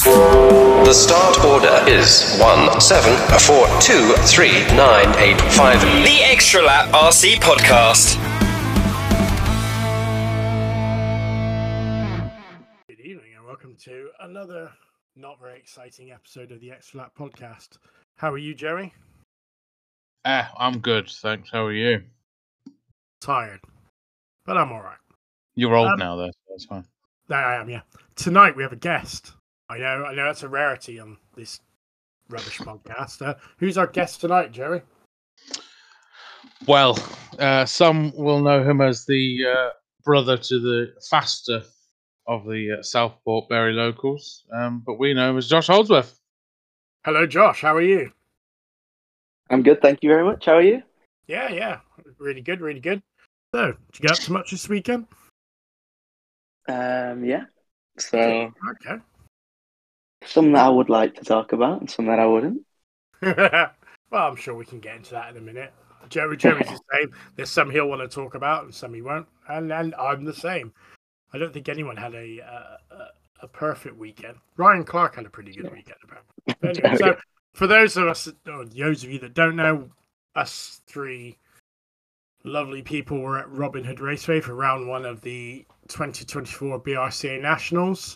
The start order is 17423985. The Extra Lap RC Podcast. Good evening and welcome to another not very exciting episode of the Extra Lap Podcast. How are you, Jerry? I'm good, thanks. How are you? Tired, but I'm all right. You're old now, though, so that's fine. I am, yeah. Tonight we have a guest. I know that's a rarity on this rubbish podcast. Who's our guest tonight, Jerry? Well, some will know him as the brother to the faster of the Southport Berry locals, but we know him as Josh Holdsworth. Hello, Josh. How are you? I'm good, thank you very much. How are you? Yeah. Really good, really good. So, did you get up to much this weekend? Yeah. So, Okay. some that I would like to talk about and some that I wouldn't. Well, I'm sure we can get into that in a minute. Jerry's the same. There's some he'll want to talk about and some he won't. And I'm the same. I don't think anyone had a perfect weekend. Ryan Clark had a pretty good weekend, apparently. But anyway, so for those of us, or those of you that don't know, us three lovely people were at Robin Hood Raceway for round one of the 2024 BRCA Nationals.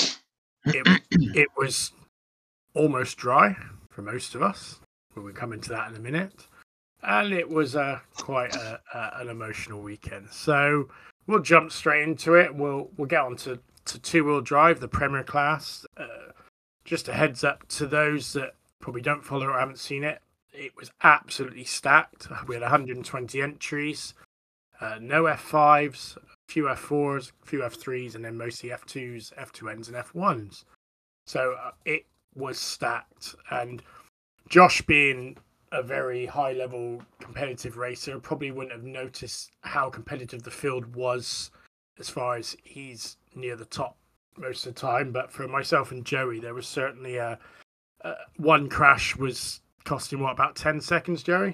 It was almost dry for most of us. We'll come into that in a minute. And it was quite an emotional weekend. So we'll jump straight into it. We'll get on to two-wheel drive, the Premier Class. Just a heads up to those that probably don't follow or haven't seen it. It was absolutely stacked. We had 120 entries, no F5s, a few F4s, a few F3s, and then mostly F2s, F2Ns, and F1s. So it was stacked. And Josh, being a very high-level competitive racer, probably wouldn't have noticed how competitive the field was as far as he's near the top most of the time. But for myself and Joey, there was certainly one crash was costing, about 10 seconds, Jerry?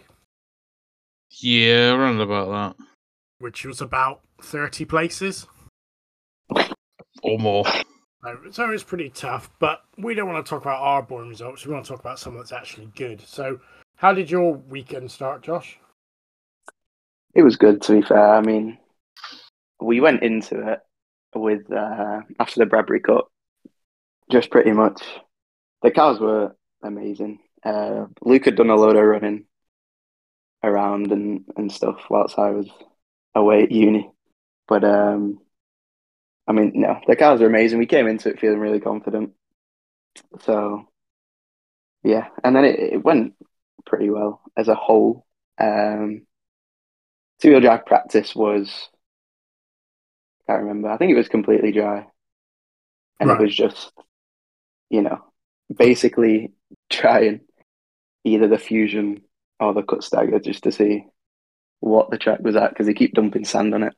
Yeah, around about that. Which was about 30 places. Or more. So it was pretty tough, but we don't want to talk about our boring results. We want to talk about something that's actually good. So how did your weekend start, Josh? It was good, to be fair. I mean, we went into it with, after the Bradbury Cup, just pretty much, the cars were amazing. Luke had done a load of running around and stuff whilst I was away at uni. But, I mean, no, the cars are amazing. We came into it feeling really confident. So, yeah. And then it went pretty well as a whole. Two-wheel drive practice was, I can't remember. I think it was completely dry. And Right. It was just, basically trying either the Fusion or the Cut Stagger just to see what the track was at, because they keep dumping sand on it.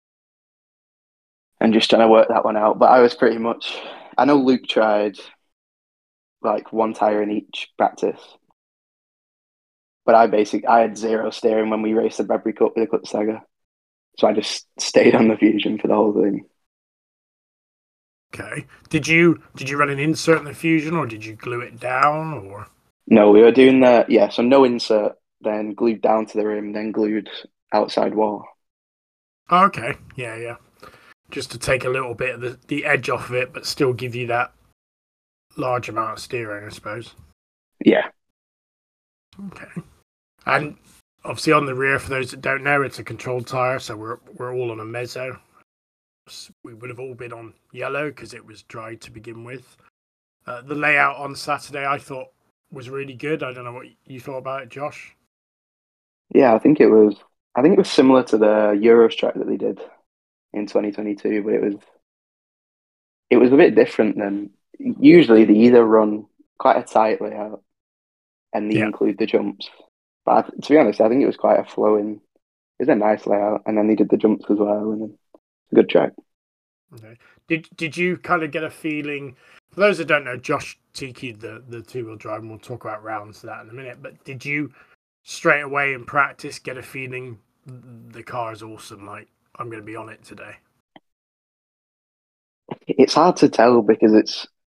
And just trying to work that one out. But I was pretty much, I know Luke tried like one tyre in each practice. But I had zero steering when we raced the Bradbury Cup with the Cut Stagger. So I just stayed on the Fusion for the whole thing. Okay. Did you run an insert in the Fusion, or did you glue it down, or? No, we were doing so no insert, then glued down to the rim, then glued outside wall. Okay. Yeah. Just to take a little bit of the edge off of it, but still give you that large amount of steering, I suppose. Yeah. Okay. And obviously on the rear, for those that don't know, it's a controlled tyre, so we're all on a mezzo. We would have all been on yellow because it was dry to begin with. The layout on Saturday, I thought, was really good. I don't know what you thought about it, Josh. Yeah, I think it was similar to the Euros track that they did in 2022, but it was a bit different than usually. They either run quite a tight layout and they include the jumps. But to be honest, I think it was quite a flowing. It was a nice layout, and then they did the jumps as well, and then a good track. Okay. Did you kind of get a feeling? For those that don't know, Josh TQ'd the two-wheel drive, and we'll talk about rounds to that in a minute. But did you straight away in practice get a feeling the car is awesome? Like, I'm going to be on it today. It's hard to tell because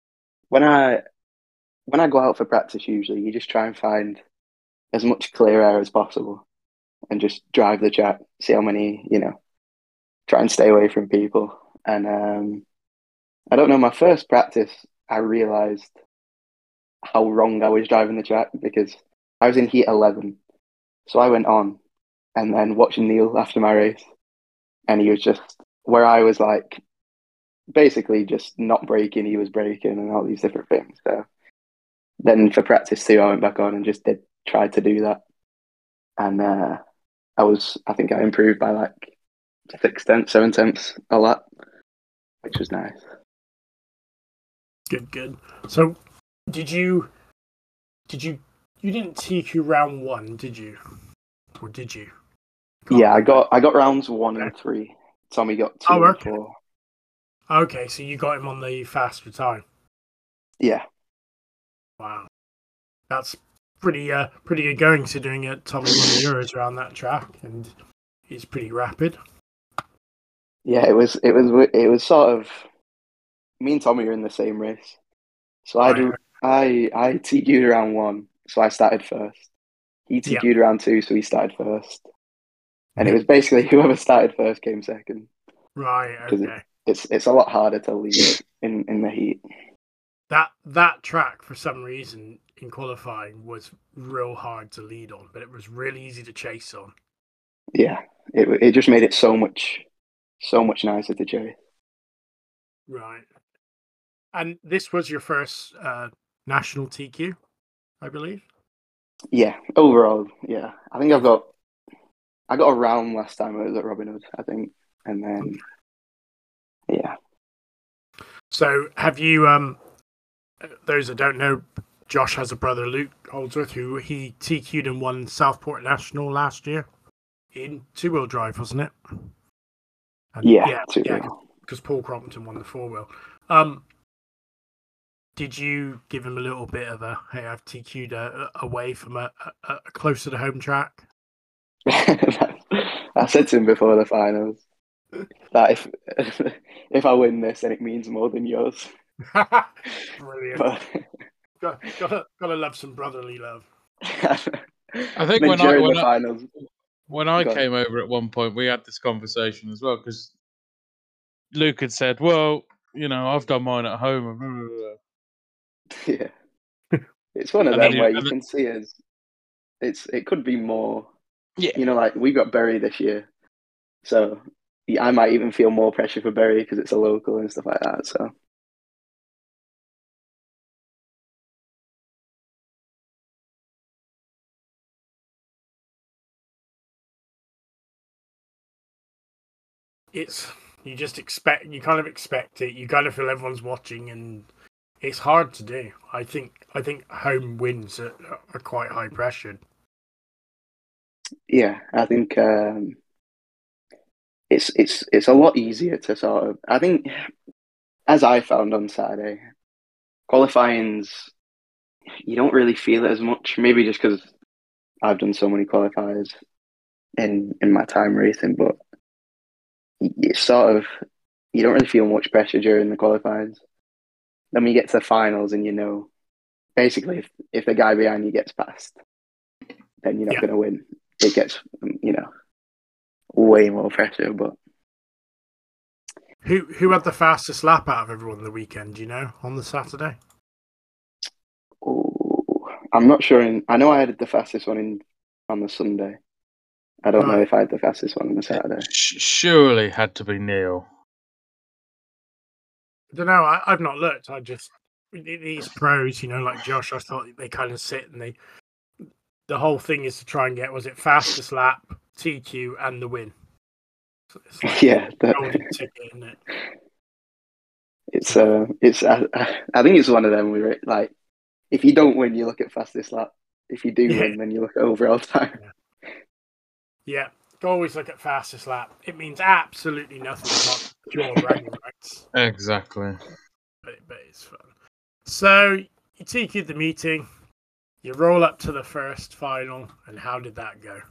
when I go out for practice, usually you just try and find as much clear air as possible and just drive the track, see how many, try and stay away from people. And I don't know, my first practice, I realised how wrong I was driving the track because I was in heat 11. So I went on and then watching Neil after my race, and he was just where I was like basically just not braking, he was braking and all these different things. So then for practice 2, I went back on and just tried to do that. And I think I improved by like 6 tenths, 7 tenths a lap, which was nice. Good. So you didn't TQ round 1, did you? Or did you? Yeah, I got rounds 1 and 3. Tommy got 2 and 4. Okay, so you got him on the faster time. Yeah. Wow, that's pretty good going considering Tommy won the Euros around that track, and he's pretty rapid. Yeah, it was sort of me and Tommy were in the same race, so I TQ'd around 1, so I started first. He TQ'd around 2, so he started first, and it was basically whoever started first came second. Right. Okay. It's a lot harder to lead in the heat. That track for some reason in qualifying was real hard to lead on, but it was really easy to chase on. Yeah, it just made it so much nicer to chase. Right. And this was your first national TQ, I believe. Yeah, overall, yeah. I think I got a round last time I was at Robin Hood, I think, and then yeah. So have you? Those that don't know, Josh has a brother, Luke Holdsworth, who he TQ'd and won Southport National last year in 2-wheel drive, wasn't it? And yeah, because Paul Crompton won the 4-wheel. Did you give him a little bit of a, hey, I've TQ'd away from a closer to home track? I said to him before the finals that if I win this, then it means more than yours. Brilliant. Gotta love some brotherly love. I think when I came over at one point, we had this conversation as well, because Luke had said, well, I've done mine at home. Yeah. It's one of them where you can see it could be more. Yeah. Like we got Bury this year. So I might even feel more pressure for Bury because it's a local and stuff like that. So you kind of expect it. You kind of feel everyone's watching, and it's hard to do. I think home wins are quite high pressured. Yeah, I think it's a lot easier to sort of. I think, as I found on Saturday, qualifying's you don't really feel it as much. Maybe just because I've done so many qualifiers in my time racing, but it's sort of you don't really feel much pressure during the qualifiers. Then when you get to the finals, and basically if the guy behind you gets past, then you're not going to win. It gets way more pressure. But who had the fastest lap out of everyone the weekend? Do you know, on the Saturday? Oh, I'm not sure. I know I had the fastest one on the Sunday. I don't know if I had the fastest one on the Saturday. Surely had to be Neil. I don't know. I've not looked. I just these pros, like Josh. I thought they kind of sit and the whole thing is to try and get, was it fastest lap, TQ, and the win. It's like golden ticket, isn't it? It's I think it's one of them where like if you don't win, you look at fastest lap. If you do win, then you look at overall time. Yeah, always look at fastest lap. It means absolutely nothing apart from pure bragging rights. Exactly. But it's fun. So you TQ'd the meeting. You roll up to the first final, and how did that go?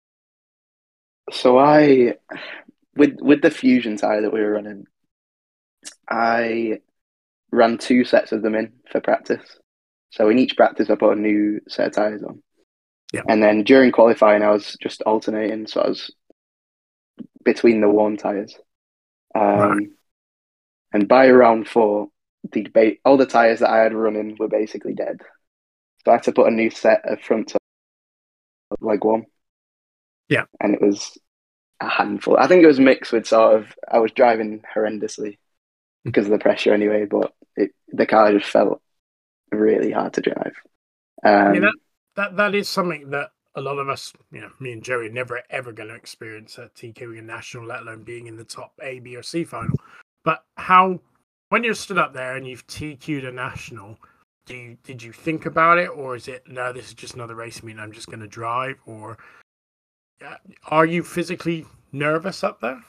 So with the fusion tire that we were running, I ran 2 sets of them in for practice. So in each practice, I put a new set of tyres on. Yeah. And then during qualifying, I was just alternating. So I was between the warm tyres. Right. And by round 4, all the tyres that I had running were basically dead. So I had to put a new set of front tyres leg 1. Yeah. And it was a handful. I think it was mixed with sort of, I was driving horrendously because of the pressure anyway, but the car just felt really hard to drive. I mean, that is something that a lot of us, me and Joey, are never ever going to experience at TQing a national, let alone being in the top A, B, or C final. But when you're stood up there and you've TQ'd a national, did you think about it, or is it no? This is just another race meeting. I'm just going to drive, or are you physically nervous up there?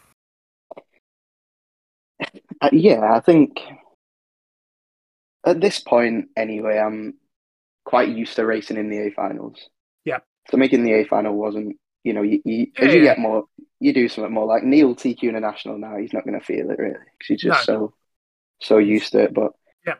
Yeah, I think at this point anyway, I'm quite used to racing in the A finals. Yeah. So making the A final wasn't, you get more, you do something more like Neil TQ in a national now. He's not going to feel it really because he's just so used to it. But yeah,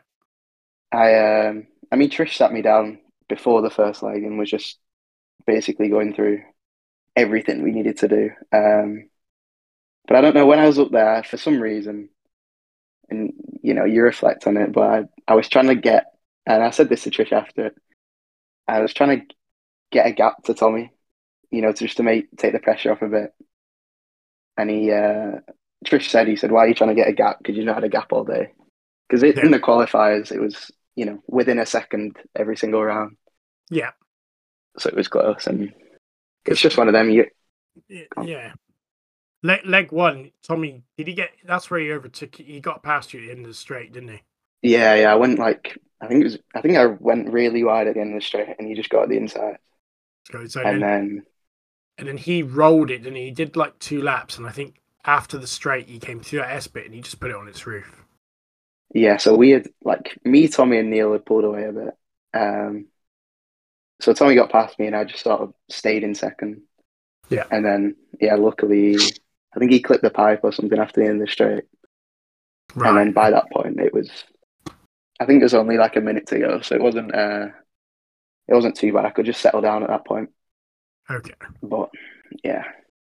I mean, Trish sat me down before the first leg and was just basically going through everything we needed to do. But I don't know, when I was up there, for some reason, and you reflect on it, but I was trying to get, and I said this to Trish after it, I was trying to get a gap to Tommy, just to take the pressure off a bit. And Trish said, why are you trying to get a gap? Because you not had a gap all day. Because in the qualifiers, it was, within a second every single round. Yeah. So it was close, and it's just one of them. Yeah. Leg 1, Tommy, did he get? That's where he overtook. He got past you at the end of the straight, didn't he? Yeah. I went I think I went really wide at the end of the straight, and he just got at the inside. And then he rolled it, and he did like 2 laps, and I think after the straight, he came through that S bit, and he just put it on its roof. Yeah, so we had me, Tommy, and Neil had pulled away a bit. So Tommy got past me, and I just sort of stayed in second. Yeah, and then luckily, I think he clipped the pipe or something after the end of the straight. Right. And then by that point, I think it was only like a minute to go, so it wasn't too bad. I could just settle down at that point. Okay. But yeah.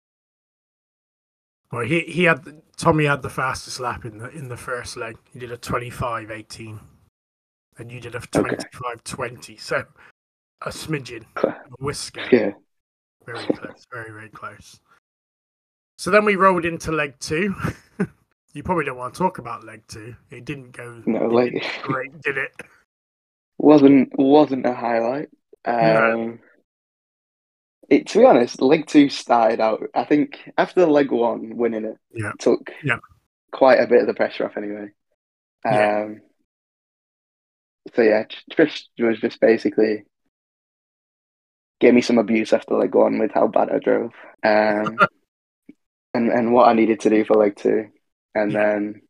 Well, Tommy had the fastest lap in the first leg. He did a 25.18, and you did a 25.20. So a smidgen, a whisker. Yeah. Very close. Very, very close. So then we rolled into leg 2. You probably don't want to talk about leg 2. It didn't go great, did it? Wasn't a highlight. No. To be honest, leg 2 started out, I think, after leg 1 winning it, took quite a bit of the pressure off anyway. So yeah, Trish was just basically gave me some abuse after leg 1 with how bad I drove, and what I needed to do for leg 2, and then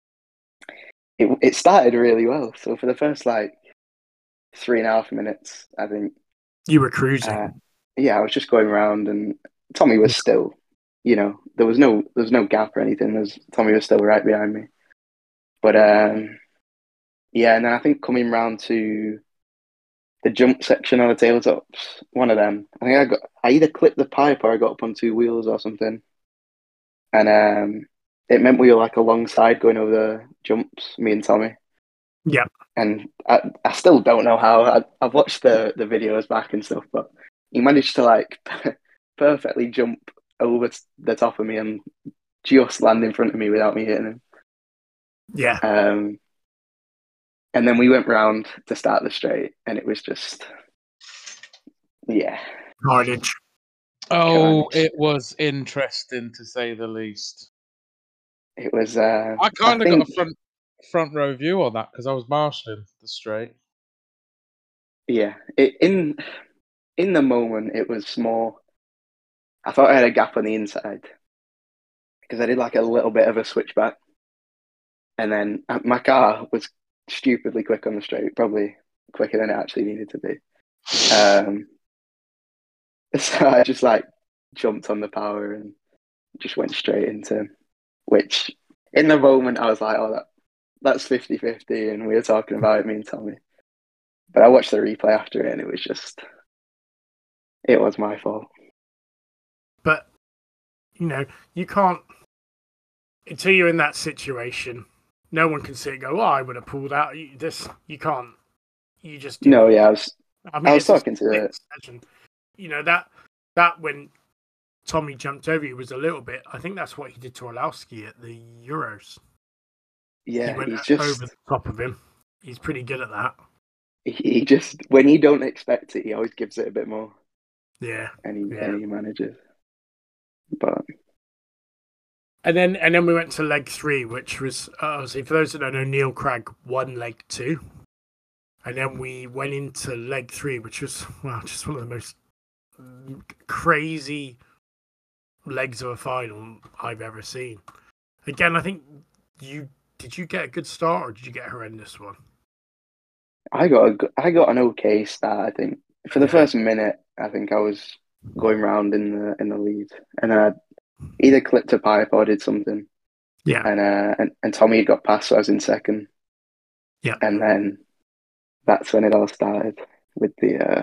it started really well. So for the first 3.5 minutes, I think you were cruising. I was just going around, and Tommy was still, there was no gap or anything. Tommy was still right behind me. But and then I think coming round to the jump section on the tabletops, one of them, I think I either clipped the pipe or I got up on 2 wheels or something. And it meant we were alongside going over the jumps, me and Tommy. Yeah. And I still don't know how. I've watched the videos back and stuff, but he managed to perfectly jump over the top of me and just land in front of me without me hitting him. Yeah. And then we went round to start the straight, and it was just, carnage. Oh, it was interesting to say the least. It was. I kind of got a front row view on that because I was marshalling the straight. Yeah, in the moment it was more. I thought I had a gap on the inside because I did a little bit of a switchback, and then my car was stupidly quick on the straight, probably quicker than it actually needed to be. So I just jumped on the power and just went straight into, which in the moment I was like, oh, that's 50-50, and we were talking about it, me and Tommy. But I watched the replay after it, and it was my fault. But you can't, until you're in that situation. No one can sit and go, "Oh, I would have pulled out." You can't. You just do. No, yeah, I was talking to it. That when Tommy jumped over you was a little bit. I think that's what he did to Orlowski at the Euros. Yeah, he went he's just over the top of him. He's pretty good at that. He just, when you don't expect it, he always gives it a bit more. Yeah, and he manages. But and then we went to leg 3, which was obviously, for those that don't know, Neil Craig won leg 2, and then we went into leg 3, which was just one of the most crazy legs of a final I've ever seen. Again, I think did you get a good start, or did you get a horrendous one? I got an okay start. I think for the first minute, I think I was going round in the lead, and I either clipped a pipe or did something. Yeah. And Tommy had got past, so I was in second. Yeah. And then that's when it all started with the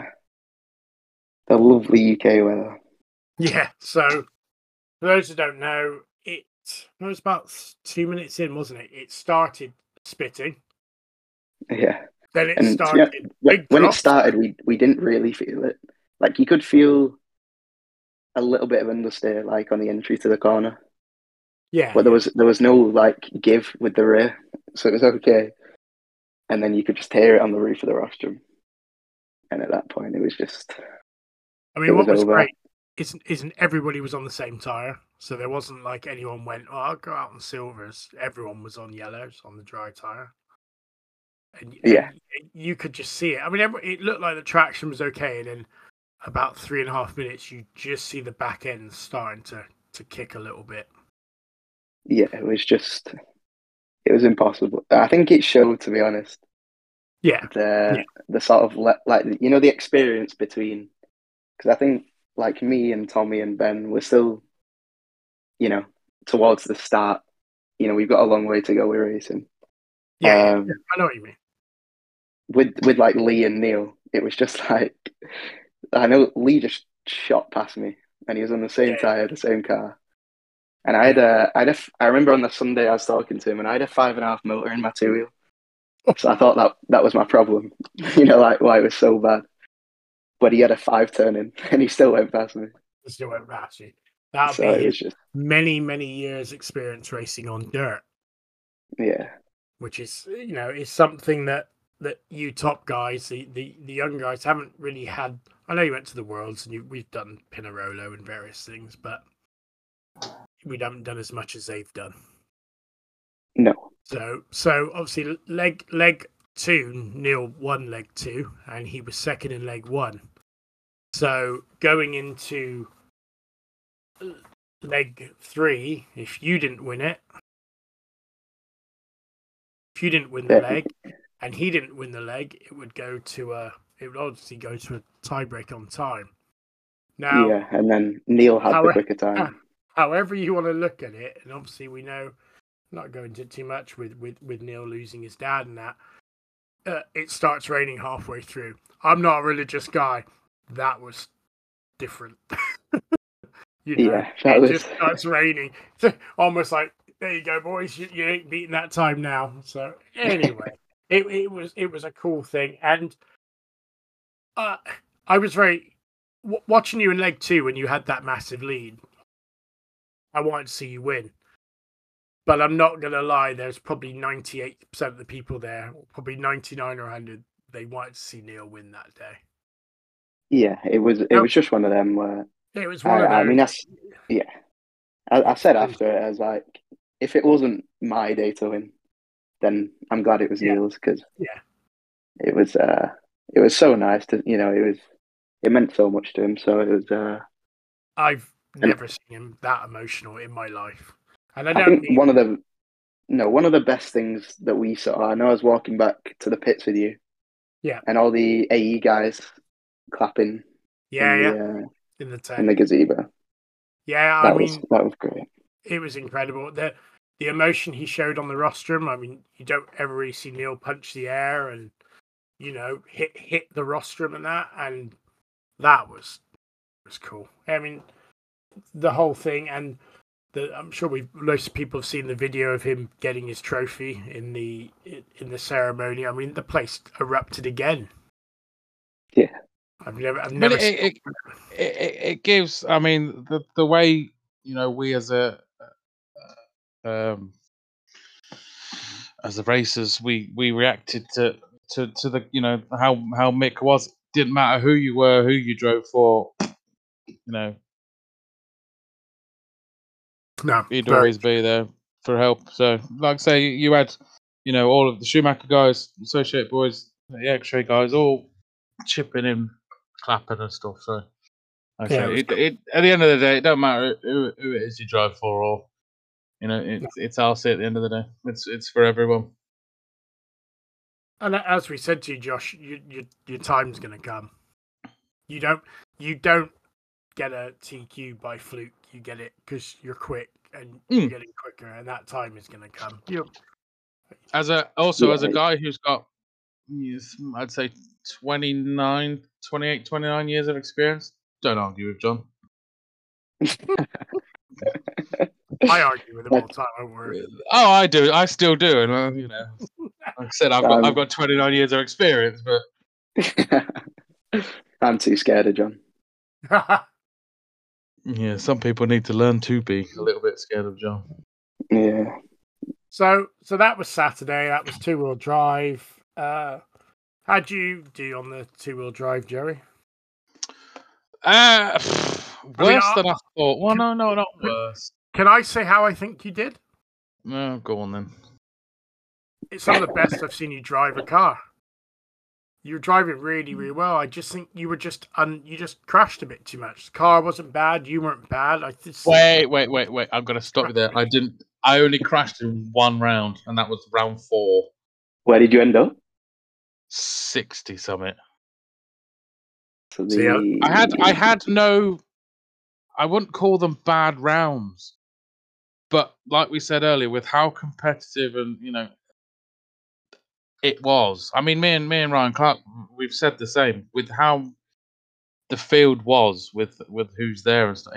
lovely UK weather. Yeah. So for those who don't know, it was about 2 minutes in, wasn't it? It started spitting. Yeah. Then it started. When it started, we didn't really feel it. Like, you could feel a little bit of understeer, like on the entry to the corner. Yeah. But there was no like give with the rear, so it was okay. And then you could just hear it on the roof of the rostrum. And at that point, it was just. I mean, what was great isn't everybody was on the same tire, so there wasn't like anyone went, "Oh, I'll go out on silvers." Everyone was on yellows on the dry tire. And you could just see it. I mean, it looked like the traction was okay, and then about 3.5 minutes, you just see the back end starting to kick a little bit. Yeah, it was impossible. I think it showed, to be honest. Yeah. The sort of like the experience between, because I think like me and Tommy and Ben were still, towards the start. We've got a long way to go with racing. Yeah, I know what you mean. With like Lee and Neil, it was just like, I know Lee just shot past me, and he was on the same tire, the same car. And I remember on the Sunday I was talking to him, and I had a 5.5 motor in my 2-wheel. So I thought that was my problem, like why it was so bad. But he had a 5 turning, and he still went past me. He still went past you. That'll be just many, many years experience racing on dirt. Yeah. Which is, is something that you top guys, the young guys haven't really had. I know you went to the Worlds and we've done Pinarolo and various things, but we haven't done as much as they've done. No. So obviously leg 2, Neil won leg 2, and he was second in leg 1. So going into leg 3, if you didn't win the leg, and he didn't win the leg, it would obviously go to a tiebreak on time. Now, yeah, and then Neil had the quicker time. However you want to look at it, and obviously we know, not going into too much with Neil losing his dad and that, it starts raining halfway through. I'm not a religious guy. That was different. It just starts raining. Almost like, there you go, boys. You ain't beating that time now. So anyway, it was a cool thing, and I was very watching you in leg 2 when you had that massive lead. I wanted to see you win, but I'm not gonna lie. There's probably 98% of the people there, or probably 99 or 100. They wanted to see Neil win that day. Yeah, it was just one of them where it was one of those. I mean, I said after it, I was like, if it wasn't my day to win, then I'm glad it was Neil's, because it was so nice to, it meant so much to him. So it was. I've never seen him that emotional in my life, and I think one of the best things that we saw. I know I was walking back to the pits with you, and all the AE guys clapping, in the tent, in the gazebo. Yeah, that was great. It was incredible. the emotion he showed on the rostrum. I mean, you don't ever really see Neil punch the air and hit the rostrum and that, and that was cool. I mean, the whole thing, and I'm sure most people have seen the video of him getting his trophy in the ceremony. I mean, the place erupted again. Yeah, I've never. It gives. I mean, the way we as the racers we reacted to the how Mick was. Didn't matter who you were, who you drove for. No, he'd always be there for help. So, like say, you had, all of the Schumacher guys, Associate boys, the X-ray guys, all chipping in, clapping and stuff. So, like at the end of the day, it don't matter who it is you drive for, or it's RC at the end of the day. It's for everyone. And as we said to you, Josh, your time's going to come. You don't get a TQ by fluke. You get it because you're quick and you're getting quicker, and that time is going to come. As a guy who's got, I'd say 29 years of experience, don't argue with John. I argue with him all the time. I worry. Oh, I do. I still do, and like I said, I've got 29 years of experience, but I'm too scared of John. Yeah, some people need to learn to be a little bit scared of John. Yeah. So that was Saturday. That was 2-wheel drive. How'd you do on the 2-wheel drive, Jerry? Worse than I thought. Well, no, not worse. Can I say how I think you did? No, go on then. It's some of the best I've seen you drive a car. You were driving really, really well. I just think you were you just crashed a bit too much. The car wasn't bad. You weren't bad. Wait. I'm gonna stop you there. I only crashed in one round, and that was round 4. Where did you end up? 60 something. So I had no. I wouldn't call them bad rounds, but like we said earlier, with how competitive and it was. I mean, me and Ryan Clark, we've said the same with how the field was with who's there and stuff.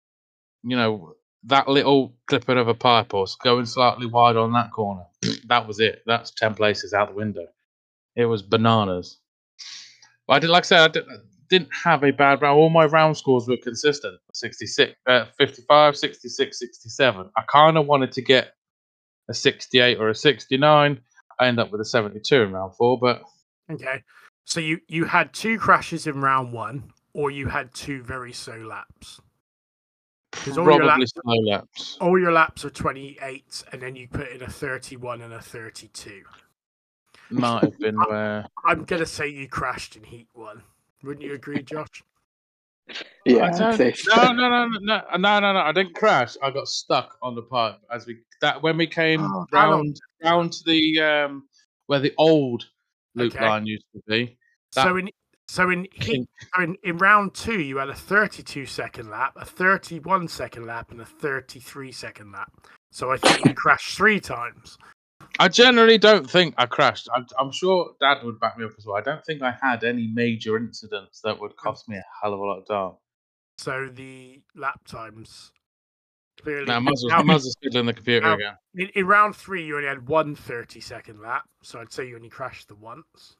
That little clipping of a pipe or going slightly wide on that corner, that was it. That's 10 places out the window. It was bananas. But I didn't have a bad round. All my round scores were consistent. 66, 55, 66, 67. I kind of wanted to get a 68 or a 69. I ended up with a 72 in round 4, but... Okay. So you had 2 crashes in round 1, or you had 2 very slow laps? Probably slow laps. All your laps are 28, and then you put in a 31 and a 32. Might have been where... I'm going to say you crashed in Heat 1. Wouldn't you agree, Josh? Yeah. No. I didn't crash. I got stuck on the pipe when we came round to the where the old loop line used to be. So in round 2, you had a 32-second lap, a 31-second lap, and a 33-second lap. So I think you crashed 3 times. I generally don't think I crashed. I'm sure Dad would back me up as well. I don't think I had any major incidents that would cost me a hell of a lot of time. So the lap times clearly. Now, Muzzle's still in the computer again. In round 3, you only had 1 30-second lap, so I'd say you only crashed the once.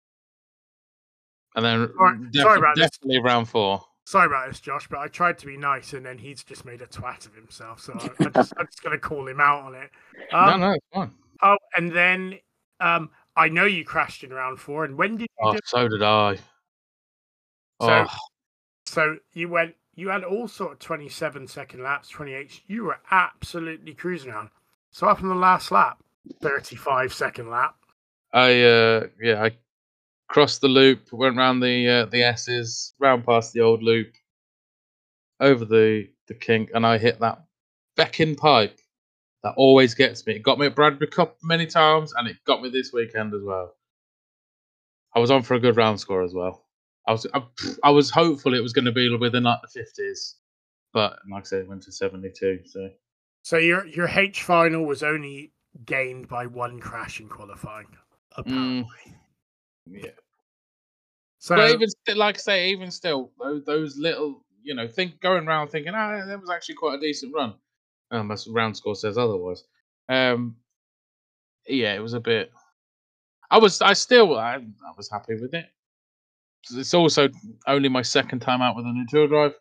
And then definitely round 4. Sorry about this, Josh, but I tried to be nice, and then he's just made a twat of himself. So I'm just going to call him out on it. No, it's fine. Oh, and then I know you crashed in round 4. And when did you do it? So did I. So you went. You had all sort of 27-second laps, 28. You were absolutely cruising around. So up in the last lap, 35-second lap. I crossed the loop, went round the S's, round past the old loop, over the kink, and I hit that Beckin pipe that always gets me. It got me at Bradbury Cup many times, and it got me this weekend as well. I was on for a good round score as well. I was hopeful it was going to be within like the 50s, but like I said, it went to 72. So So your H final was only gained by one crash in qualifying, apparently. Yeah. So, but even like I say, even still, those little, going around thinking, that was actually quite a decent run. My round score says otherwise. Yeah, it was a bit. I was happy with it. It's also only my second time out with an enduro drive.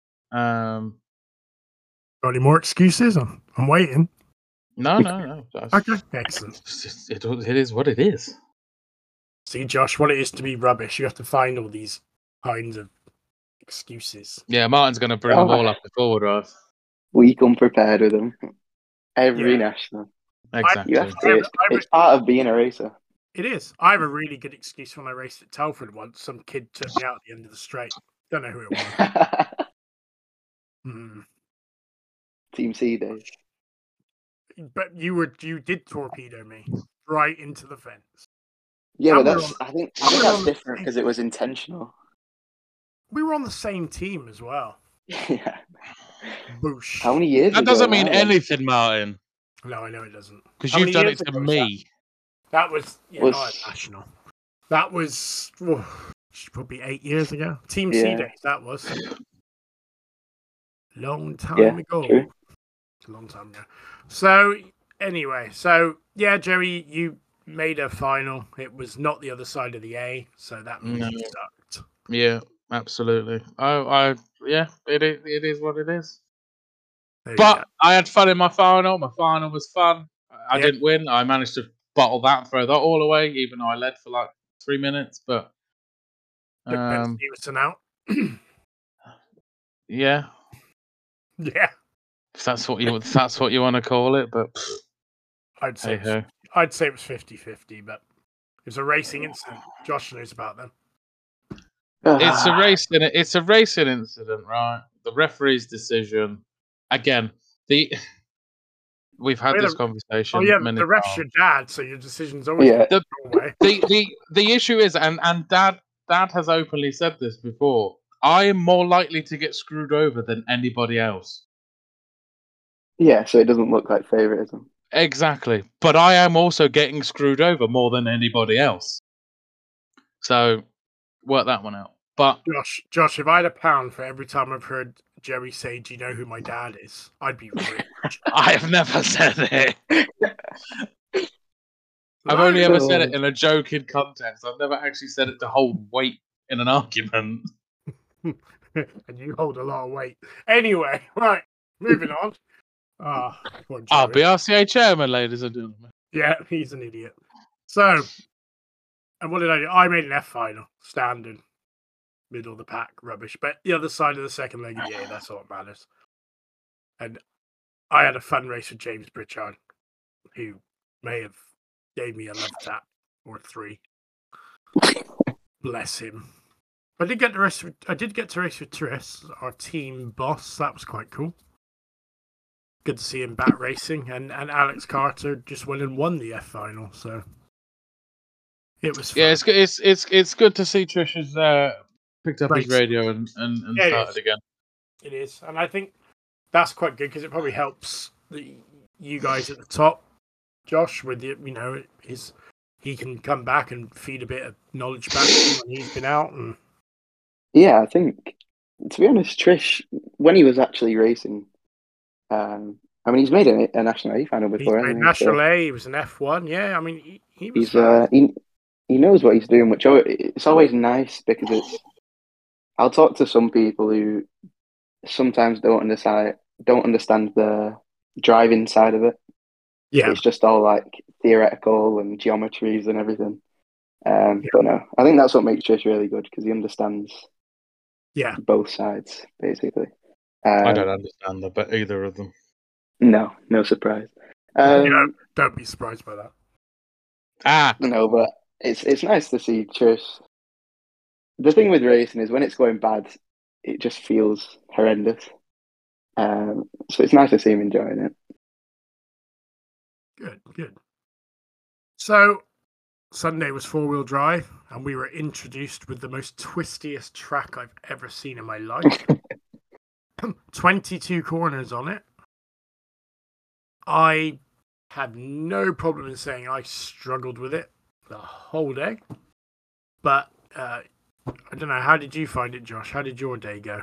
got any more excuses? I'm waiting. No. Okay, excellent. It is what it is. See, Josh, what it is to be rubbish. You have to find all these kinds of excuses. Yeah, Martin's going to bring them all up before drive. We come prepared with them. Every national. Exactly. You have to. It's part of being a racer. It is. I have a really good excuse when I raced at Telford once. Some kid took me out at the end of the straight. Don't know who it was. Team C days. But you did torpedo me right into the fence. Yeah, but I think that's different because it was intentional. We were on the same team as well. Yeah. Boosh. How many years? That doesn't mean anything, Martin. No, I know it doesn't. Because you've done it to me. That was not national. That was probably 8 years ago. Team C days. That was long time ago. True. It's a long time ago. So anyway, Joey, you made a final. It was not the other side of the A, so that means you sucked. Yeah, absolutely. It is what it is. But I had fun in my final. My final was fun. I didn't win. I managed to bottle that and throw that all away, even though I led for like 3 minutes. But Ben Stevenson out. Yeah. If that's what you want to call it, but I'd say it was 50-50, but it's a racing incident. Josh knows about them. It's a racing incident, right? The referee's decision. Again, we've had this conversation. The ref's your dad, so your decision's always the way. The issue is, and Dad has openly said this before. I am more likely to get screwed over than anybody else. Yeah, so it doesn't look like favoritism. Exactly, but I am also getting screwed over more than anybody else. So work that one out. But Josh, if I had £1 for every time I've heard Jerry say, "Do you know who my dad is?" I'd be rich. I have never said it. I've only ever said it in a joking context. I've never actually said it to hold weight in an argument. And you hold a lot of weight. Anyway, right, moving on. BRCA chairman, ladies and gentlemen. Yeah, he's an idiot. So, and what did I do? I made an F final, standard, middle of the pack, rubbish. But the other side of the second leg, that's all that matters. And I had a fun race with James Pritchard, who may have gave me a love tap or 3. Bless him. I did get to race with Tris, our team boss. That was quite cool. Good to see him back racing, and Alex Carter just went and won the F final. So it was fun. Yeah, it's good to see Trish has picked up his radio and started again. It is, and I think that's quite good because it probably helps you guys at the top, Josh, with he can come back and feed a bit of knowledge back when he's been out. And yeah, I think, to be honest, Trish, when he was actually racing, he's made a National A final before. He's made National A. He was an F1. Yeah, I mean, he was. He knows what he's doing, which it's always nice because I'll talk to some people who sometimes don't understand the driving side of it. Yeah, it's just all like theoretical and geometries and everything. But no, I think that's what makes Trish really good because he understands. Yeah, both sides basically. I don't understand but either of them. No surprise. Don't be surprised by that. No, but it's nice to see Trish. The thing with racing is when it's going bad, it just feels horrendous. So it's nice to see him enjoying it. Good. So Sunday was 4-wheel drive, and we were introduced with the most twistiest track I've ever seen in my life. 22 corners on it. I had no problem in saying I struggled with it the whole day. But I don't know. How did you find it, Josh? How did your day go?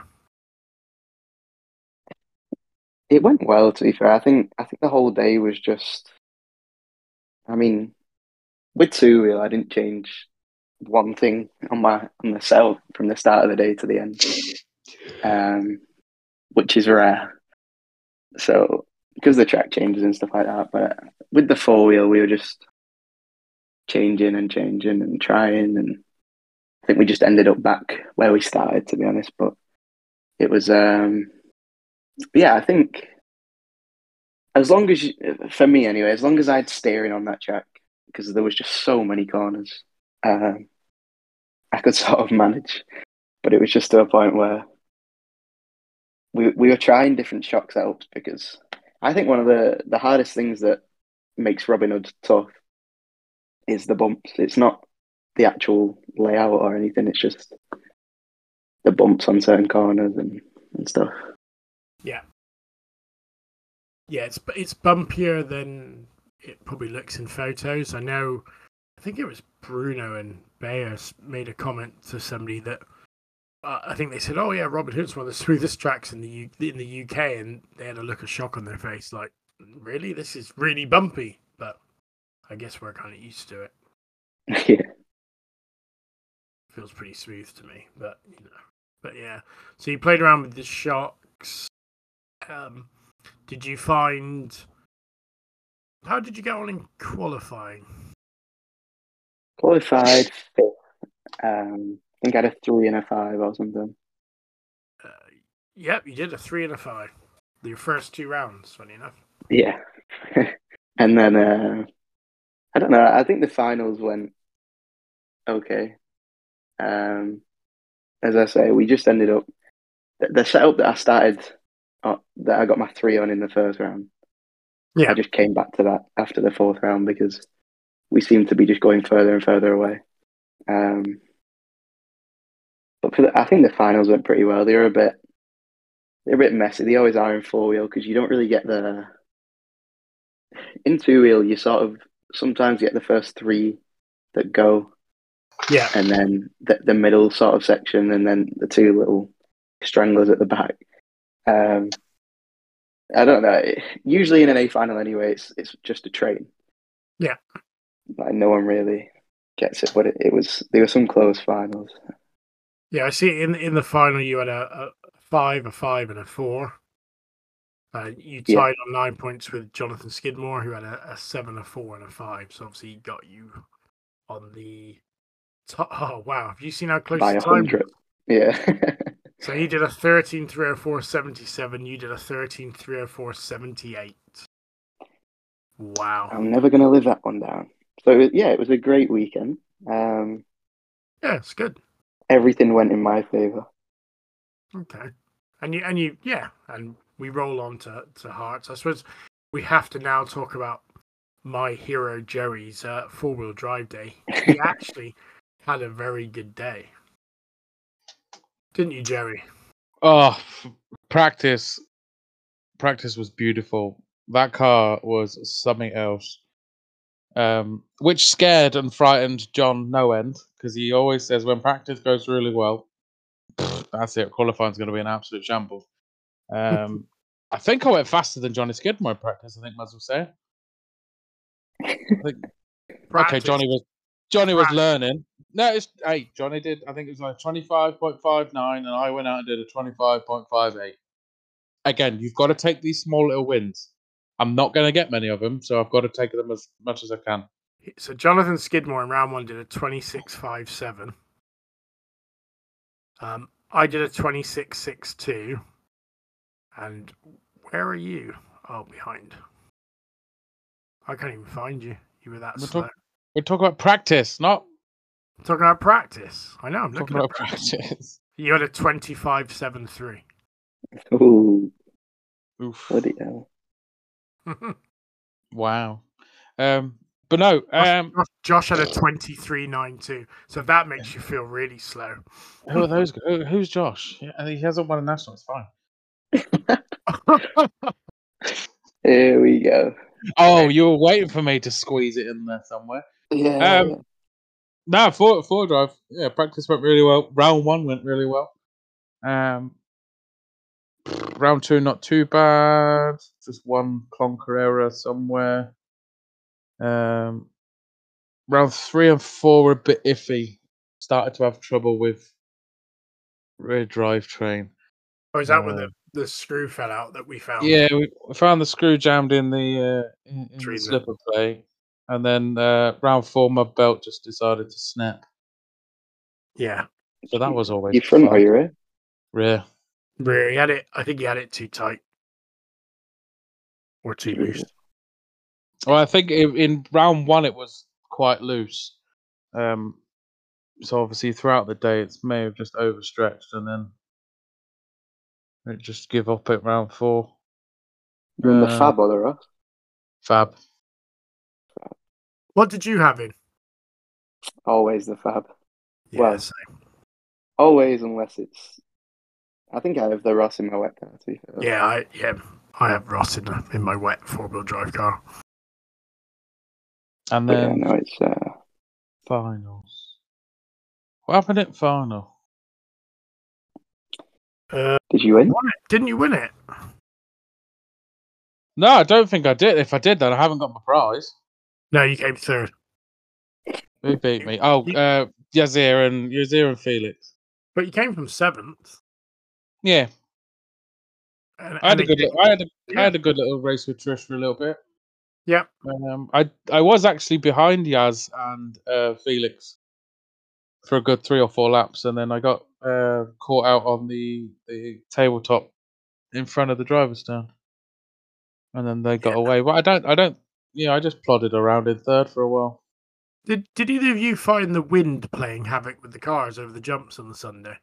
It went well, to be fair. I think the whole day was just. I mean, with two wheel, I didn't change one thing on the setup from the start of the day to the end, which is rare. So because the track changes and stuff like that, but with the four wheel, we were just changing and trying, and I think we just ended up back where we started, to be honest. But it was, yeah, I think as long as for me anyway, as long as I had steering on that track, because there was just so many corners, I could sort of manage. But it was just to a point where we were trying different shock setups, because I think one of the hardest things that makes Robin Hood tough is the bumps. It's not the actual layout or anything. It's just the bumps on certain corners and stuff. Yeah. Yeah, it's bumpier than it probably looks in photos. I think it was Bruno and Bayer made a comment to somebody that I think they said, "Oh yeah, Robin Hood's one of the smoothest tracks in the UK," and they had a look of shock on their face, like, "Really? This is really bumpy." But I guess we're kind of used to it. Yeah, feels pretty smooth to me, but yeah. So you played around with the shocks. Did you find? How did you get on in qualifying? Qualified fifth. I think I had a 3 and a 5 or something. Yep, you did a 3 and a 5. Your first 2 rounds, funny enough. Yeah. And then, I don't know, I think the finals went okay. As I say, we just ended up... The setup that I started, that I got my 3 on in the first round, I just came back to that after the 4th round, because we seemed to be just going further and further away. But I think the finals went pretty well. They're a bit messy. They always are in 4-wheel, because you don't really get in 2-wheel. You sort of sometimes get the first 3 that go, and then the middle sort of section, and then the 2 little stranglers at the back. I don't know. Usually in an A final anyway, it's just a train. Yeah, like no one really gets it, but there were some close finals. Yeah, I see. In the final, you had a 5, a 5, and a 4. You tied on 9 points with Jonathan Skidmore, who had a 7, a 4, and a 5. So obviously, he got you on the top. Oh wow! Have you seen how close the time was? Yeah. So he did a 13:304.77. You did a 13:304.78. Wow! I'm never gonna live that one down. So it was a great weekend. Yeah, it's good. Everything went in my favor. Okay, and we roll on to Hearts. I suppose we have to now talk about my hero Joey's 4-wheel drive day. He actually had a very good day, didn't you, Joey? Oh, practice was beautiful. That car was something else. Which scared and frightened John no end, because he always says when practice goes really well, that's it. Qualifying's going to be an absolute shambles. I think I went faster than Johnny Skidmore in practice. I think might as well say it. Okay, Johnny was learning. No, Johnny did. I think it was like 25.59, and I went out and did a 25.58. Again, you've got to take these small little wins. I'm not going to get many of them, so I've got to take them as much as I can. So Jonathan Skidmore in round 1 did a 26.57. I did a 26.62. And where are you? Oh, behind. I can't even find you. You were that slow. We're talking about practice, not... I'm talking about practice. I know, I'm talking looking about practice. You had a 25.73. Ooh. Oof. Bloody hell. Wow. But no. Josh had a 23.92. So that makes you feel really slow. Who are those? Who's Josh? He hasn't won a national. It's fine. Here we go. Oh, you were waiting for me to squeeze it in there somewhere. Yeah. No, four drive. Yeah, practice went really well. Round 1 went really well. Round 2 not too bad. Just one clunker error somewhere. Round 3 and 4 were a bit iffy. Started to have trouble with rear drivetrain. Oh, is that where the screw fell out that we found? Yeah, we found the screw jammed in the slipper plate, and then round 4, my belt just decided to snap. Yeah. So that was always your front or your rear? Rear. Rear. He had it. I think he had it too tight or too loose. Well, I think in round 1 it was quite loose. So obviously throughout the day it may have just overstretched, and then it just give up at round 4. You in the Fab or the Ross? Fab. What did you have in? Always the Fab. Yeah, well, same. Always, unless it's. I think I have the Ross in my wet car too. Yeah, I have Ross in my wet 4-wheel drive car. And then no, it's finals. What happened at final? Did you win? Didn't you win it? No, I don't think I did. If I did, then I haven't got my prize. No, you came third. Who beat me? Oh, Yazir and Felix. But you came from 7th. Yeah. I had a good little race with Trish for a little bit. Yeah. I was actually behind Yaz and Felix for a good 3 or 4 laps, and then I got caught out on the tabletop in front of the driver's stand, and then they got away. But I don't. Yeah, I just plodded around in third for a while. Did either of you find the wind playing havoc with the cars over the jumps on the Sunday?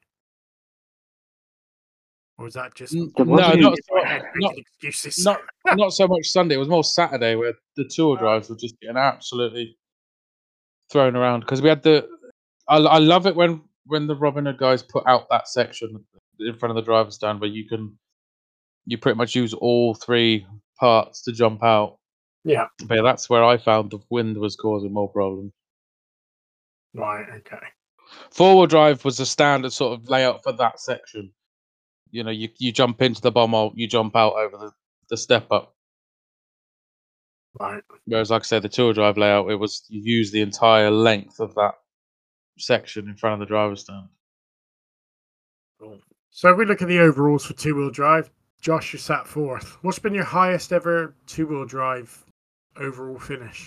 Or was that just excuses? Not so much Sunday. It was more Saturday, where the tour drives were just getting absolutely thrown around, because we had I love it when the Robin Hood guys put out that section in front of the driver's stand where you pretty much use all 3 parts to jump out. Yeah. But that's where I found the wind was causing more problems. Right, okay. 4-wheel drive was a standard sort of layout for that section. You know, you jump into the bomb, you jump out over the step up. Right. Whereas, like I said, the 2-wheel drive layout, it was you use the entire length of that section in front of the driver's stand. Cool. So if we look at the overalls for 2-wheel drive, Josh, you sat 4th. What's been your highest ever 2-wheel drive overall finish?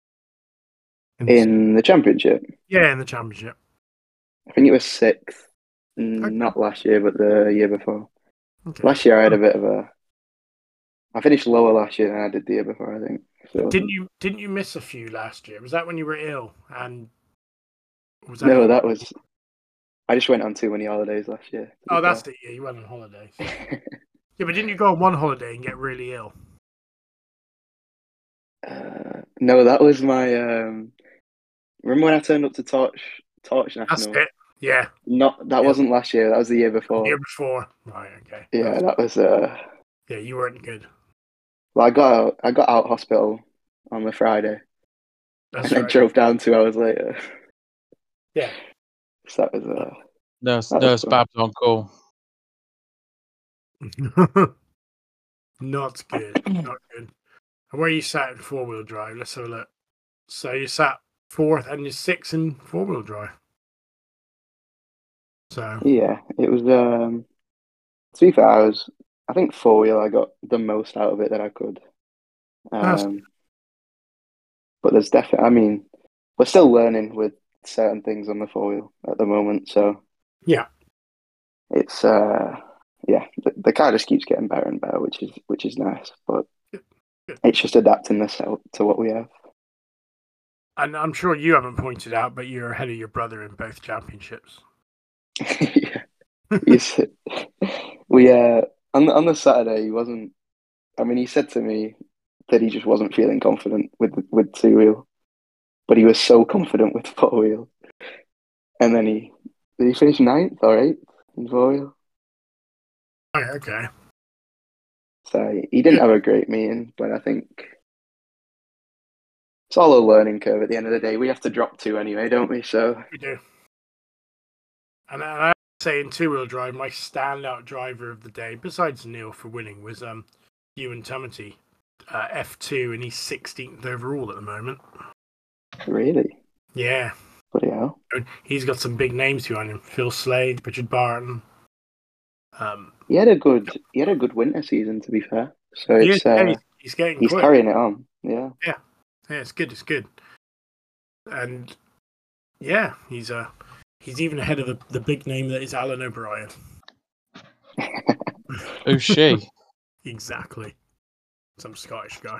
In the championship? Yeah, in the championship. I think it was 6th. Okay. Not last year, but the year before. Okay. Last year I had a bit of a. I finished lower last year than I did the year before, I think. So. Didn't you miss a few last year? Was that when you were ill? And was that? No, that was. I just went on too many holidays last year. Oh, that's the year you went on holidays. Yeah, but didn't you go on one holiday and get really ill? No, that was my. Remember when I turned up to Torch National? That's it. Yeah. That wasn't last year. That was the year before. The year before. Right. Okay. Yeah, that was. Yeah, you weren't good. Well, I got out hospital on the Friday. That's and I drove down 2 hours later. Yeah. So that was. Nurse Babs on call. Not good. Not good. And where you sat in 4-wheel drive? Let's have a look. So you sat 4th and you're 6th in 4-wheel drive. So yeah, it was. To be fair, I think 4-wheel. I got the most out of it that I could. But there's definitely. I mean, we're still learning with certain things on the 4-wheel at the moment. So yeah, it's the car just keeps getting better and better, which is nice. But it's just adapting this out to what we have. And I'm sure you haven't pointed out, but you're ahead of your brother in both championships. Yeah, we on the Saturday he wasn't. I mean, he said to me that he just wasn't feeling confident with 2-wheel, but he was so confident with 4-wheel. And then did he finish 9th or 8th in 4-wheel? Oh, okay. So he didn't have a great meeting, but I think it's all a learning curve at the end of the day. We have to drop 2 anyway, don't we? So we do. And I say in two-wheel drive, my standout driver of the day, besides Neil for winning, was Ewan Tumity, F2, and he's 16th overall at the moment. Really? Yeah. Bloody hell. He's got some big names behind him: Phil Slade, Richard Barton. He had a good winter season, to be fair. So it's he's getting he's carrying it on. Yeah. Yeah, it's good. It's good. And yeah, he's even ahead of the big name that is Alan O'Brien. Who's she? Exactly. Some Scottish guy.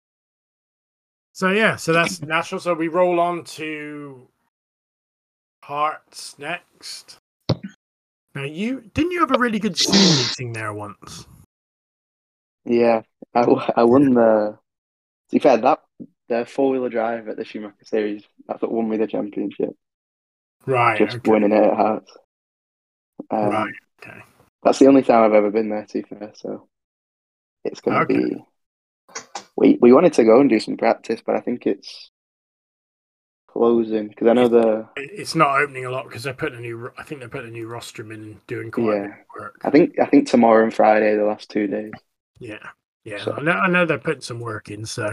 So yeah, so that's national. So we roll on to Hearts next. Now didn't you have a really good Zoom meeting there once? Yeah, I won the. To be fair, the 4-wheeler drive at the Schumacher Series, that's what won me the championship. Right. Just winning it at Hearts. Right. Okay. That's the only time I've ever been there, to be fair. So it's going to be. We wanted to go and do some practice, but I think it's closing because I know it's not opening a lot because I think they're putting a new rostrum in and doing quite a bit of work. I think tomorrow and Friday, the last 2 days. Yeah. So. I know they're putting some work in. So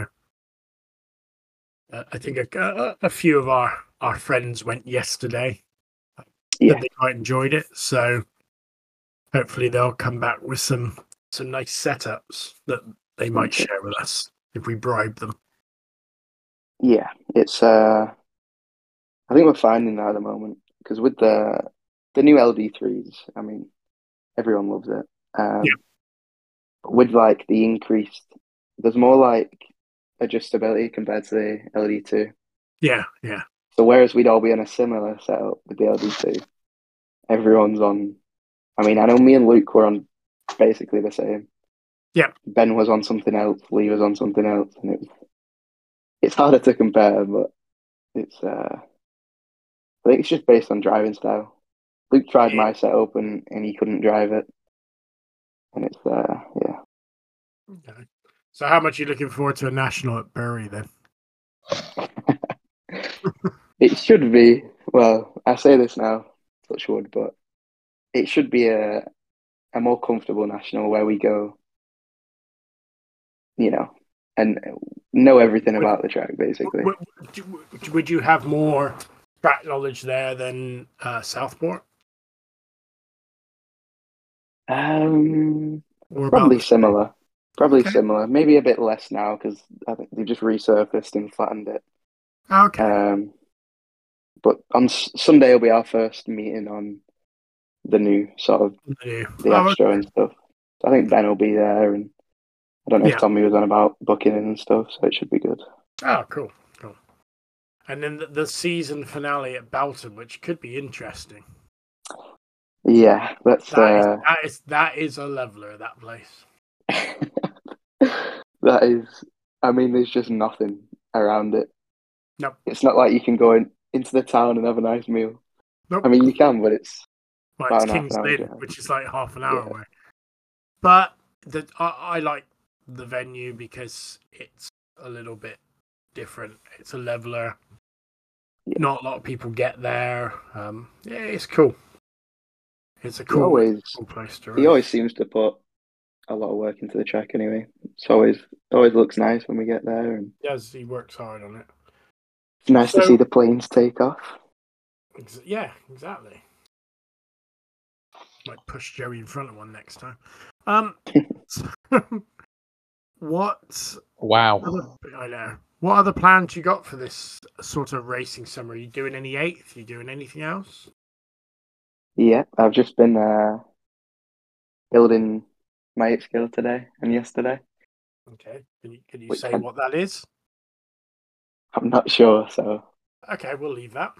I think a few of our friends went yesterday. Yeah, they quite enjoyed it. So hopefully they'll come back with some nice setups that they might share with us if we bribe them. Yeah, it's. I think we're finding that at the moment because with the new LD3s, I mean, everyone loves it. With like the increased, there's more like adjustability compared to the LD2. Yeah. So whereas we'd all be on a similar setup with the LD2, everyone's on. I mean, I know me and Luke were on basically the same. Yeah. Ben was on something else. Lee was on something else, and it's harder to compare, but it's. I think it's just based on driving style. Luke tried my setup and he couldn't drive it, and it's yeah. Okay. So how much are you looking forward to a national at Bury then? It should be. Well, I say this now, touch wood, but it should be a more comfortable national where we go, and know everything about the track, basically. Would you have more track knowledge there than Southport? Probably similar. Similar. Maybe a bit less now because I think they've just resurfaced and flattened it. Okay. But on Sunday will be our first meeting on the new sort of the Astro and stuff. So I think Ben will be there, and I don't know if Tommy was on about booking in and stuff, so it should be good. Oh, cool. And then the season finale at Belton, which could be interesting. Yeah, that is a leveler, that place. That is. I mean, there's just nothing around it. Nope. It's not like you can go into the town and have a nice meal. Nope. I mean, you can, but it's. Well, it's King's Lynn, which is like half an hour away. But I like the venue because it's a little bit different. It's a leveler. Yeah. Not a lot of people get there. It's cool. It's a cool place to run. He always seems to put a lot of work into the track anyway. It's always looks nice when we get there. And he works hard on it. It's nice to see the planes take off. Yeah, exactly. Might push Joey in front of one next time. What? Wow. I know. What other plans you got for this sort of racing summer? Are you doing any 8th? Are you doing anything else? Yeah, I've just been building my 8th skill today and yesterday. Okay. Can you say what that is? I'm not sure, so. Okay, we'll leave that.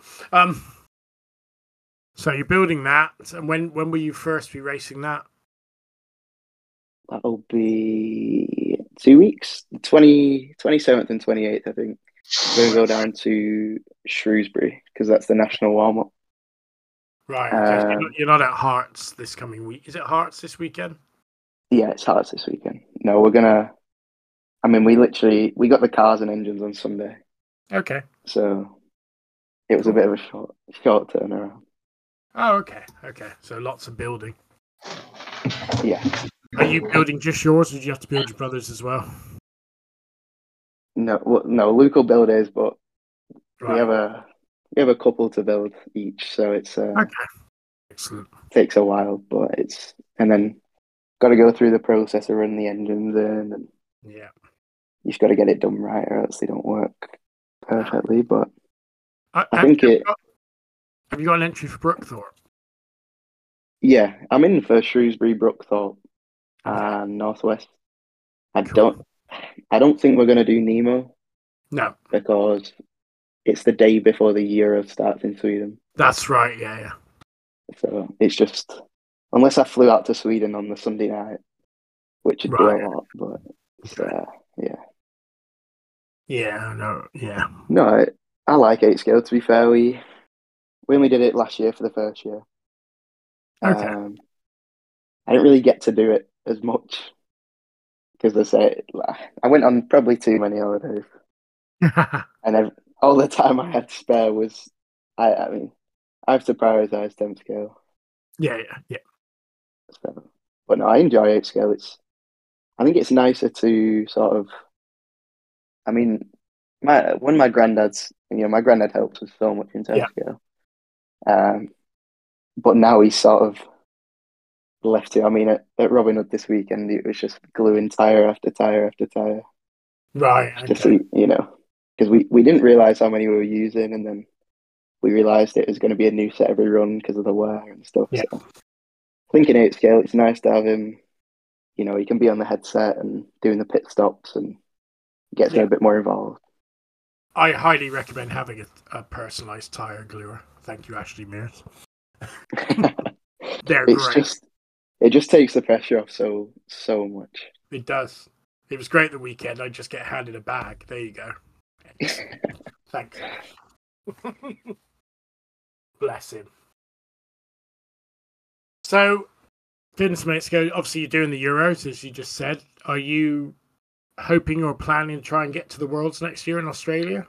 So you're building that, and when will you first be racing that? That'll be 2 weeks, 27th and 28th, I think. We're going to go down to Shrewsbury because that's the national warm-up. Right. Okay. You're not at Hearts this coming week. Is it Hearts this weekend? Yeah, it's Hearts this weekend. no, we're gonna. I mean, we got the cars and engines on Sunday. Okay. So it was a bit of a short turnaround. Oh, okay. Okay. So lots of building. Yeah. Are you building just yours, or do you have to build your brother's as well? No, Luke will build his, but Right. we have a couple to build each, so it's okay. Excellent. Takes a while, but and then got to go through the process of running the engines in, and yeah, you just got to get it done right, or else they don't work perfectly. But I think it. Have you got an entry for Brookthorpe? Yeah, I'm in for Shrewsbury, Brookthorpe, and Northwest. I don't think we're going to do Nemo. No, because it's the day before the Euro starts in Sweden. That's right. Yeah. So it's just unless I flew out to Sweden on the Sunday night, which would be a lot, but yeah. Yeah. No. Yeah. No, I like 8 scale. To be fair, we only did it last year for the first year. Okay. I didn't really get to do it as much because I went on probably too many holidays, and all the time I had to spare was, I mean, I have to prioritize 10 scale. Yeah. So, but no, I enjoy 8 scale. I think it's nicer to sort of. I mean, my granddad's, my granddad helps us so much in 10 scale. But now he's sort of left it. I mean, at Robin Hood this weekend, it was just gluing tire after tire after tire. Right. Just to, because we didn't realize how many we were using, and then we realized it was going to be a new set every run because of the wear and stuff. Yeah. So, thinking 8 scale, it's nice to have him. He can be on the headset and doing the pit stops and gets a bit more involved. I highly recommend having a personalized tire gluer. Thank you, Ashley Mears. They're great. It just takes the pressure off so much. It does. It was great the weekend. I just get handed a bag. There you go. Thanks, Ash. Bless him. So, goodness mates, obviously you're doing the Euros, as you just said. Are you hoping or planning to try and get to the Worlds next year in Australia?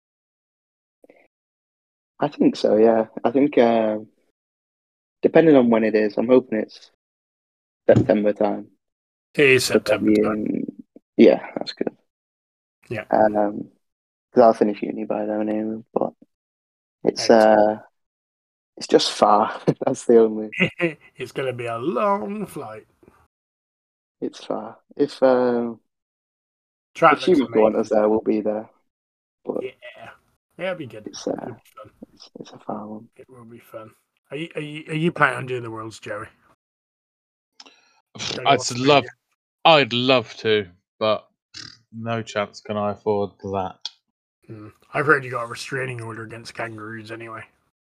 I think so, yeah. I think depending on when it is, I'm hoping it's September time. It is September time. Yeah, that's good. Yeah. Because I'll finish uni by then anyway, but it's just far. That's the only. It's going to be a long flight. It's far. If Humans want us there, we'll be there. But it'll be good. It'll be fun. It's a far one. It will be fun. Are you planning on doing the Worlds, Jerry? I'd love to, but no chance can I afford that. I've heard you got a restraining order against kangaroos anyway.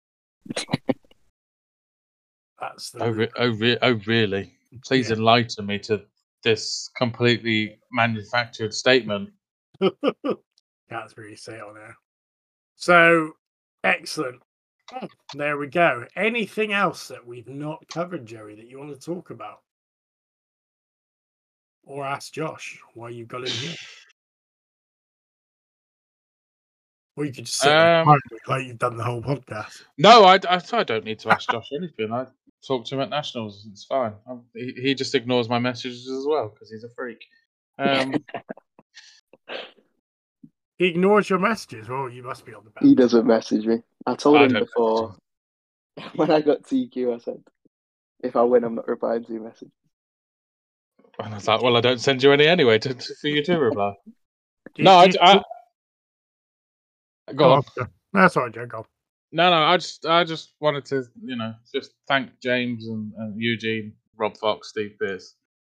That's the really? Please enlighten me to this completely manufactured statement. That's where you say it on there. So, excellent. There we go. Anything else that we've not covered, Jerry, that you want to talk about? Or ask Josh why you got in here? Or you could just sit like you've done the whole podcast. No, I don't need to ask Josh anything. I talk to him at Nationals. It's fine. He just ignores my messages as well because he's a freak. He ignores your messages. Oh, you must be on the back. He doesn't message me. I told him before when I got TQ, I said, if I win, I'm not replying to your message. And I was like, well, I don't send you any anyway for you to reply. Go on. That's all right, Joe. Go on. No, I just wanted to, just thank James and Eugene, Rob Fox, Steve Pearce.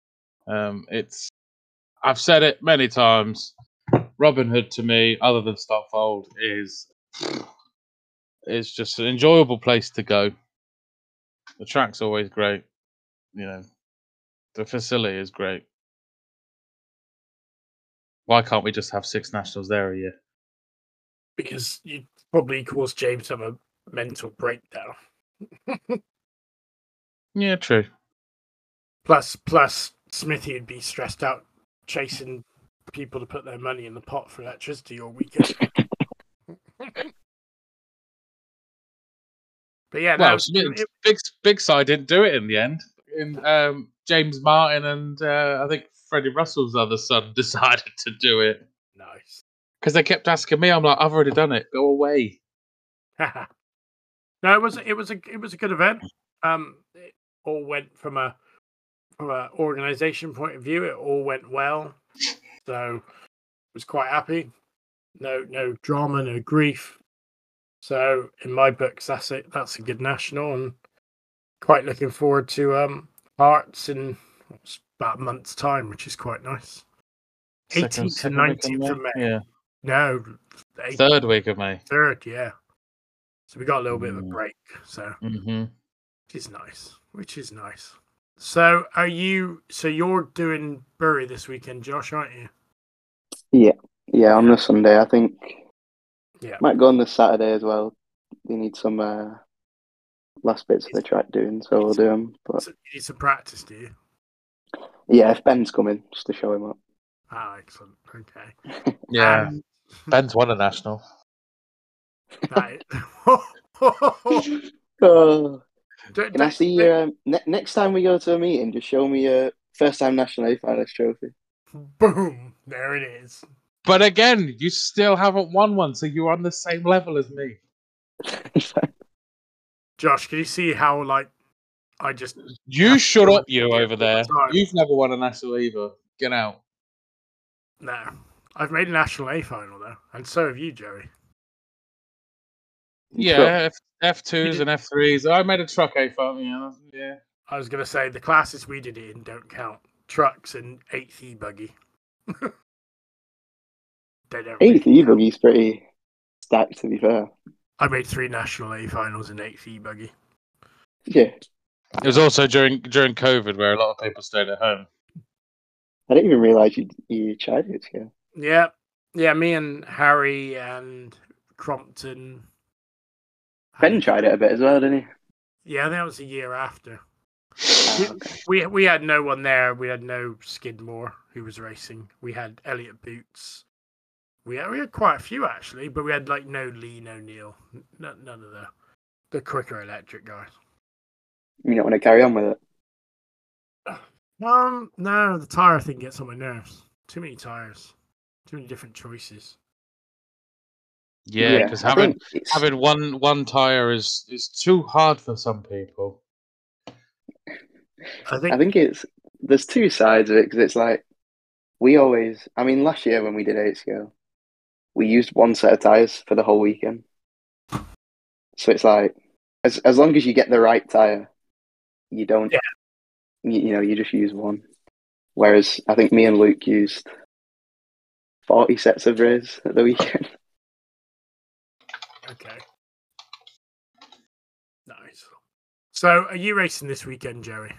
I've said it many times. Robin Hood to me, other than Stopfold, is just an enjoyable place to go. The track's always great. The facility is great. Why can't we just have 6 Nationals there a year? Because you probably cause James to have a mental breakdown. Yeah, true. Plus, Smithy would be stressed out chasing people to put their money in the pot for electricity all weekend. But yeah, well, Big Side didn't do it in the end. James Martin and I think Freddie Russell's other son decided to do it. Nice. Because they kept asking me, I'm like, I've already done it. Go away. No, it was a good event. It all went from a organization point of view. It all went well, so was quite happy. No drama, no grief. So in my books, that's it. That's a good national, and quite looking forward to Hearts in about a month's time, which is quite nice. 18th and 19th of May. Yeah. No, third week of May. Third, yeah. So we got a little bit of a break. So which is nice. So you're doing Bury this weekend, Josh, aren't you? Yeah, on the Sunday, I think. Yeah. Might go on the Saturday as well. We need some last bits of the track doing, so we'll do them. But you need some practice, do you? Yeah, if Ben's coming, just to show him up. Ah, excellent. Okay. Yeah, Ben's won a national. Can I see your next time we go to a meeting? Just show me your first-time national A finalist trophy. Boom! There it is. But again, you still haven't won one, so you're on the same level as me. Josh, can you see how I just... You shut up, you over there. You've never won a national either. Get out. No. I've made a national A final, though. And so have you, Joey. Yeah, F2s and F3s. I made a truck A final, yeah. I was going to say, the classes we did it in don't count. Trucks and 8th E-buggy. They don't 8th E-buggy's pretty stacked, to be fair. I made 3 national A finals in 8th E-buggy. Yeah. It was also during COVID where a lot of people stayed at home. I didn't even realise you tried it, yeah. Yeah, me and Harry and Crompton. Ben tried it a bit as well, didn't he? Yeah, that was a year after. We had no one there. We had no Skidmore who was racing. We had Elliot Boots. We had quite a few actually, but we had no Lee, no Neil, none of the quicker electric guys. You don't want to carry on with it? No, the tyre thing gets on my nerves. Too many tyres, too many different choices. Yeah, because having one tyre is too hard for some people. I think there's two sides of it, because it's like last year when we did 8 scale, we used one set of tyres for the whole weekend. So it's like, as long as you get the right tyre, you don't, you just use one. Whereas I think me and Luke used 40 sets of rays at the weekend. Okay. Nice. So are you racing this weekend, Jerry?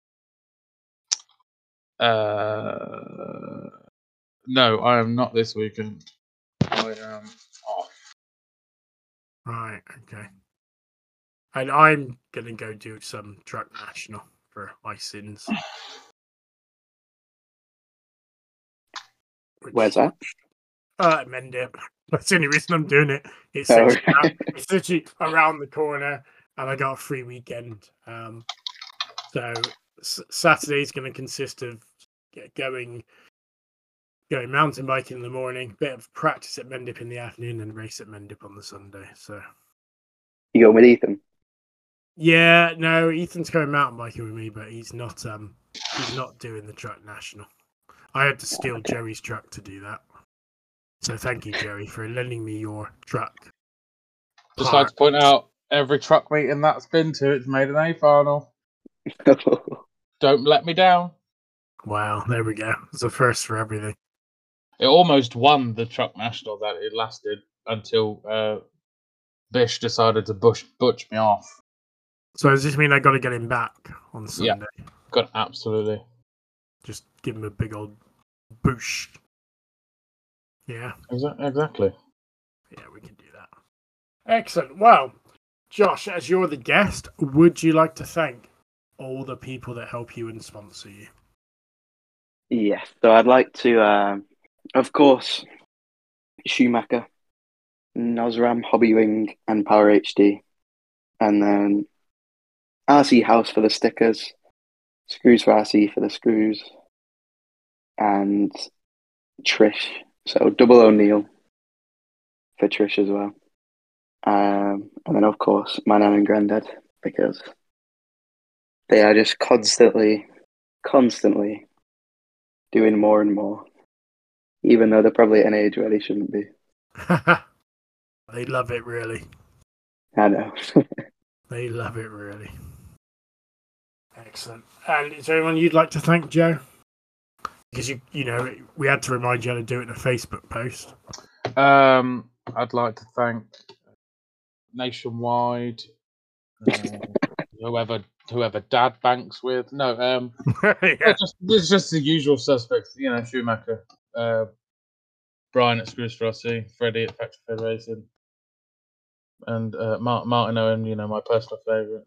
No, I am not this weekend. I am off. Right, okay. And I'm going to go do some truck national for my sins. Where's that? Mendip. That's the only reason I'm doing it. It's literally around the corner, and I got a free weekend. So Saturday's going to consist of going mountain biking in the morning, bit of practice at Mendip in the afternoon, and race at Mendip on the Sunday. So you going with Ethan? Yeah, no, Ethan's going mountain biking with me, but he's not doing the truck national. I had to steal Jerry's truck to do that. So thank you, Jerry, for lending me your truck. Just like to point out, every truck meeting that's been to, it's made an A final. Don't let me down. Wow, there we go. It's a first for everything. It almost won the truck national that it lasted until Bish decided to butch me off. So does this mean I got to get him back on Sunday? Yeah, got absolutely. Just give him a big old boosh. Yeah. Exactly. Yeah, we can do that. Excellent. Well, Josh, as you're the guest, would you like to thank all the people that help you and sponsor you? Yes, so I'd like to, of course, Schumacher, Nosram, Hobbywing, and Power HD. And then RC House for the stickers, Screws for RC for the screws, and Trish. So double O'Neill for Trish as well. And then, of course, my nan and granddad, because they are just constantly doing more and more, even though they're probably at an age where they shouldn't be. They love it, really. I know. They love it, really. Excellent. And is there anyone you'd like to thank, Joe? Because you know, we had to remind you how to do it in a Facebook post. I'd like to thank Nationwide, whoever Dad banks with. No, Yeah. it's just the usual suspects. You know, Schumacher, Brian at Screws for Rossi, Freddie at Factory Federation, and Martin Owen. You know, my personal favourite.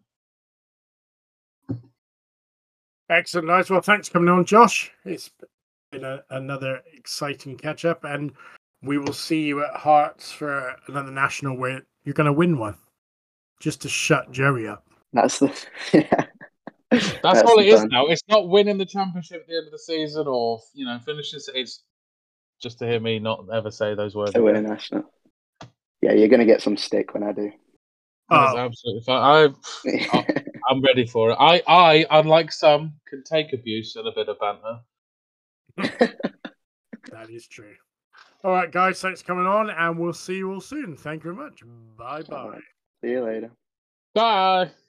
Excellent, nice. Well, thanks for coming on, Josh. It's been another exciting catch up, and we will see you at Hearts for another national where you're going to win one, just to shut Joey up. That's the That's all it is now. It's not winning the championship at the end of the season, or finishing. It's just to hear me not ever say those words. To win a national. Yeah, you're going to get some stick when I do. That's absolutely fine. I'm ready for it. I unlike some, can take abuse and a bit of banter. That is true. All right, guys, thanks for coming on, and we'll see you all soon. Thank you very much. Bye-bye. See you later. Bye.